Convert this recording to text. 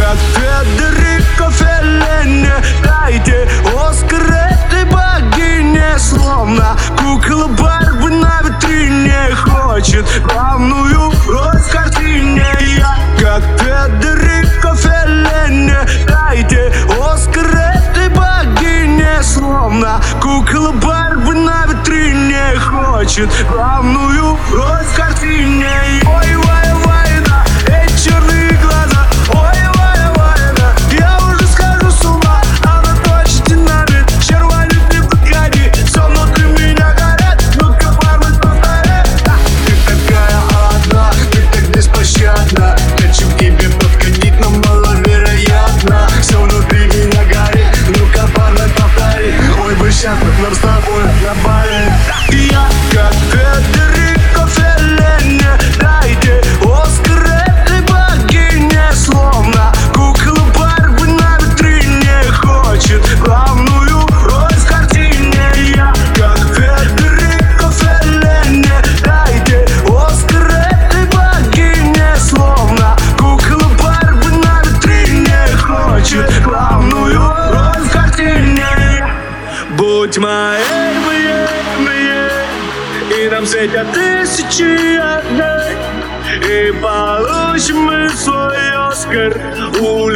как Федерико Феллини. Дайте Оскар этой богине, словно кукла Барби на витрине хочет главную роль в картине. Я как Федерико Феллини. Дайте Оскар этой богине, словно кукла Барби на витрине хочет главную роль в картине. Ой, война, эти черные глаза. Ой, война, я уже схожу с ума. Она точит динамит, червонит не подходи. Все внутри меня горят, ну-ка, парни, повторяй. Ты такая одна, ты так беспощадна. Хочу к тебе подходить, но маловероятно. Все внутри меня горит, ну-ка, парни, повтори. Ой, бы сейчас нам с тобой на Бали. Я как Федерико Феллини. Дайте Оскар этой богине, словно кукла Барби на витрине хочет главную роль в картине. Я как Федерико Феллини. Дайте Оскар этой богине, словно кукла Барби на витрине хочет главную роль в картине. Будь моей, и нам светят тысячи огней, и получим мы свой Оскар.